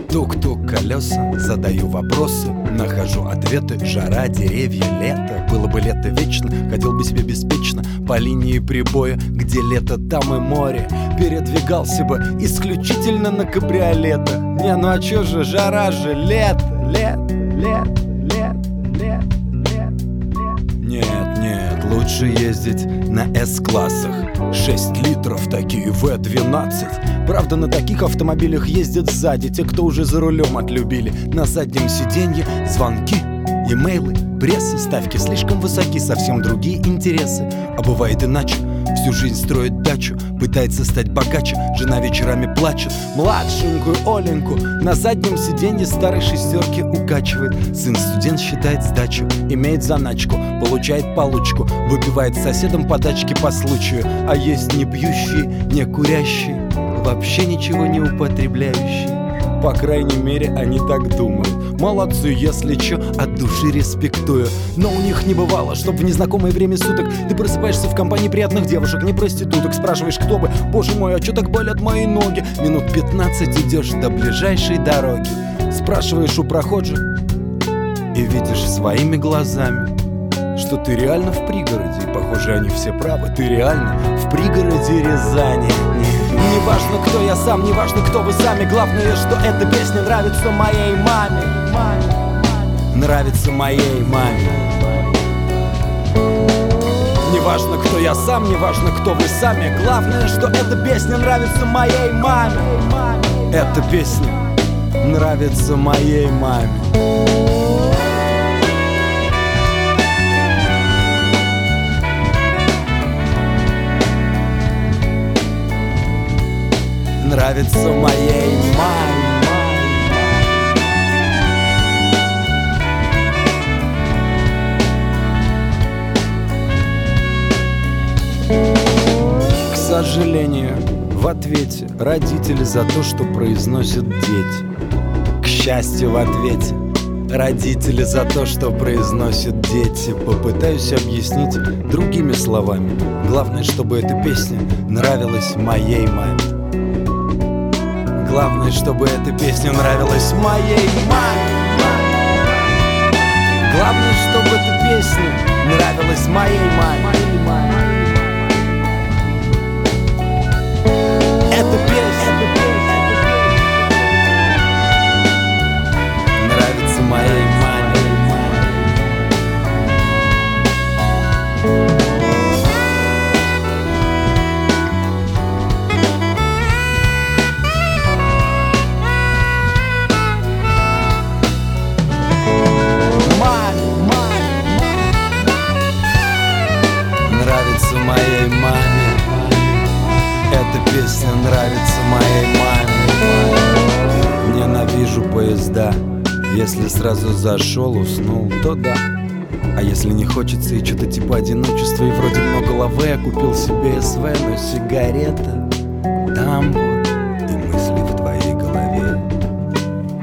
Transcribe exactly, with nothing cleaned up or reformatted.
Тук-тук колеса, задаю вопросы, нахожу ответы. Жара, деревья, лето. Было бы лето вечно, ходил бы себе беспечно по линии прибоя, где лето, там и море. Передвигался бы исключительно на кабриолетах. Не, ну а чё же, жара же, лето, лето, лето, лето, лето, лето, лето. Нет, нет, лучше ездить на С-классах. Шесть литров, такие вэ двенадцать. Правда, на таких автомобилях ездят сзади те, кто уже за рулем отлюбили. На заднем сиденье звонки, имейлы, прессы. Ставки слишком высоки, совсем другие интересы. А бывает иначе. Всю жизнь строит дачу, пытается стать богаче. Жена вечерами плачет, младшенькую Оленьку на заднем сиденье старой шестерки укачивает. Сын студент считает сдачу, имеет заначку, получает получку, выпивает с соседом по тачке по случаю. А есть не пьющие, не курящие, вообще ничего не употребляющие. По крайней мере, они так думают. Молодцы, если чё, от души респектую. Но у них не бывало, чтоб в незнакомое время суток ты просыпаешься в компании приятных девушек, не проституток. Спрашиваешь, кто бы, боже мой, а чё так болят мои ноги? Минут пятнадцать идешь до ближайшей дороги. Спрашиваешь у прохожих и видишь своими глазами, что ты реально в пригороде. И похоже, они все правы, ты реально в пригороде Рязани. Не важно, кто я сам, не важно, кто вы сами. Главное, что эта песня нравится моей маме. Нравится моей маме. Не важно, кто я сам, не важно, кто вы сами. Главное, что эта песня нравится моей маме. Эта песня нравится моей маме. Нравится моей маме. К сожалению, в ответе родители за то, что произносят дети. К счастью, в ответе родители за то, что произносят дети. Попытаюсь объяснить другими словами. Главное, чтобы эта песня нравилась моей маме. Главное, чтобы эта песня нравилась моей маме. Главное, чтобы эта песня нравилась моей маме. Эта песня нравится моей маме. Моей маме. Эта песня нравится моей маме. Ненавижу поезда. Если сразу зашел, уснул, то да. А если не хочется и что-то типа одиночества, и вроде много лаве, я купил себе СВ, но сигарета, тамбур,